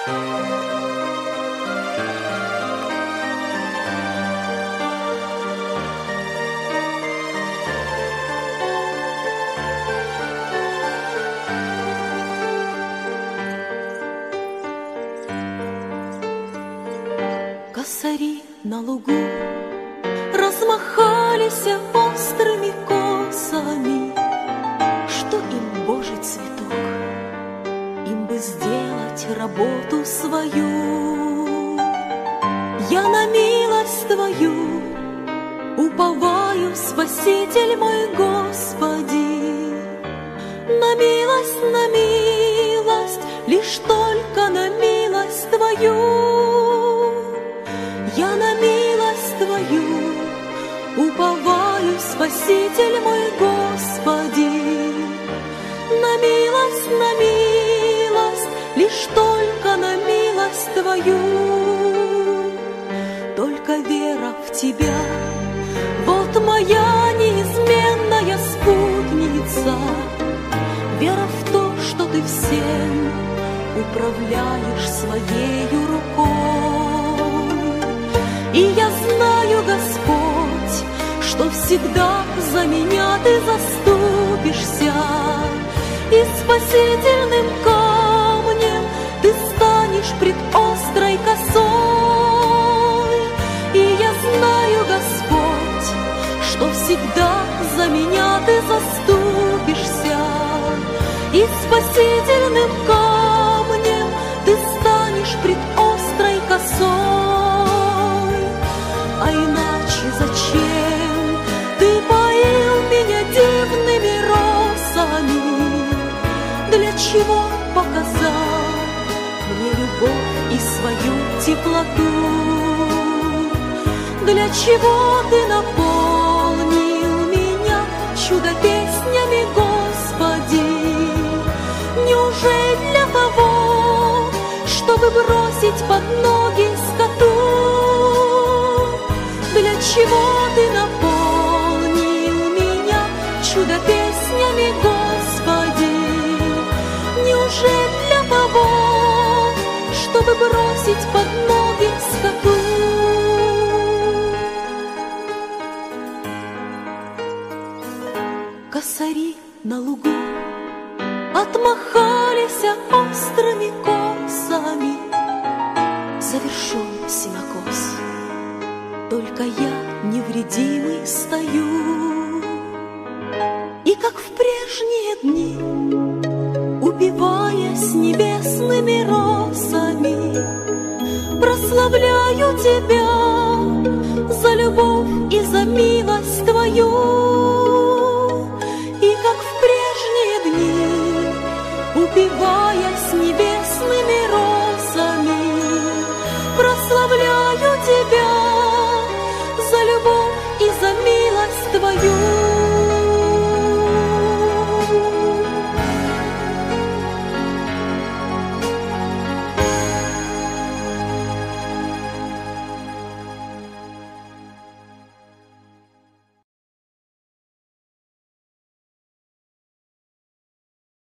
Косари на лугу размахались острыми косами. Что им, Божий цветок, им бы сделать работу свою. Я на милость Твою уповаю, Спаситель мой, Господи. На милость, лишь только на милость Твою. Я на милость Твою уповаю, Спаситель мой, Господи. На милость, лишь только на милость Твою. Только вера в Тебя, вот моя неизменная спутница. Вера в то, что Ты всем управляешь своею рукой. И я знаю, Господь, что всегда за меня Ты заступишься, и спасительным камнем Ты станешь пред острой косой. И я знаю, Господь, что всегда за меня Ты заступишься, и спасительным камнем Ты станешь пред острой косой. А иначе зачем Ты поил меня дивными росами? Для чего показал мне любовь и свою теплоту? Для чего Ты наполнил меня чудо-песнями, Господи? Неужели для того, чтобы бросить под ноги скоту? Для чего Ты наполнил меня чудо-песнями, Господи? Неужели для того, чтобы бросить под ноги скоту? Косари на лугу отмахались острыми косами. Завершен сенокос, только я невредимый стою. И как в прежние дни, упиваясь небесными росами, прославляю Тебя за любовь и за милость Твою. И как в прежние дни, упиваясь небесными росами, прославляю Тебя